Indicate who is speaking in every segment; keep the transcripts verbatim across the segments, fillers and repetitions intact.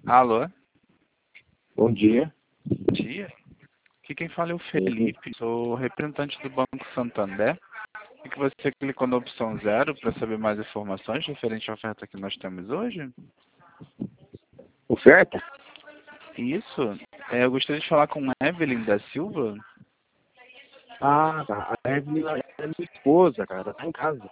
Speaker 1: Alô?
Speaker 2: Bom dia.
Speaker 1: Bom dia. Aqui quem fala é o Felipe, sou representante do Banco Santander. E que você clicou na opção zero para saber mais informações referente à oferta que nós temos hoje?
Speaker 2: Oferta?
Speaker 1: Isso. É, eu gostaria de falar com Evelyn da Silva.
Speaker 2: Ah, tá. A Evelyn é minha esposa, cara. Ela tá em casa.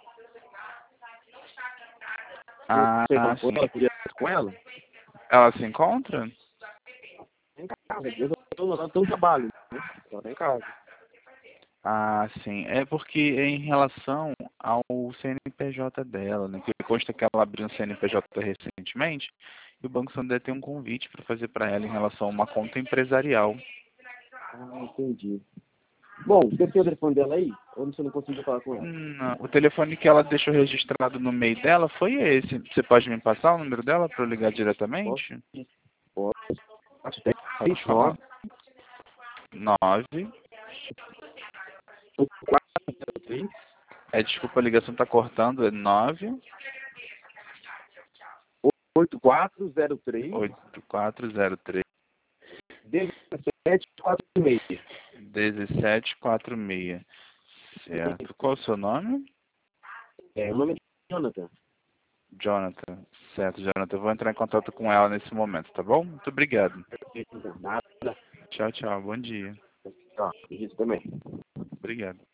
Speaker 1: Ah,
Speaker 2: Você falou com
Speaker 1: sim.
Speaker 2: ela? Queria falar com ela?
Speaker 1: Ela se encontra?
Speaker 2: Em casa. Eu tô no tô no trabalho, né? Ela tá em casa.
Speaker 1: Ah, sim. É porque é em relação ao C N P J dela, né? Porque consta que ela abriu um C N P J recentemente e o Banco Santander tem um convite para fazer para ela em relação a uma conta empresarial.
Speaker 2: Ah, entendi. Bom, você tem o telefone dela aí? Ou você não conseguiu falar com ela?
Speaker 1: Não, o telefone que ela deixou registrado no e-mail dela foi esse. Você pode me passar o número dela para eu ligar
Speaker 2: Posso?
Speaker 1: diretamente?
Speaker 2: Posso. Tem
Speaker 1: Por favor. Nove.
Speaker 2: quatro zero três
Speaker 1: É, desculpa, a ligação tá cortando. É nove
Speaker 2: oito quatro zero três
Speaker 1: oito quatro zero três
Speaker 2: dezessete quatro seis.
Speaker 1: dezessete quarenta e seis. Certo. Qual o seu nome?
Speaker 2: É, o nome é Jonathan.
Speaker 1: Jonathan. Certo, Jonathan. Eu vou entrar em contato com ela nesse momento, tá bom? Muito obrigado.
Speaker 2: Nada.
Speaker 1: Tchau, tchau. Bom dia.
Speaker 2: Ó, isso também.
Speaker 1: Obrigado.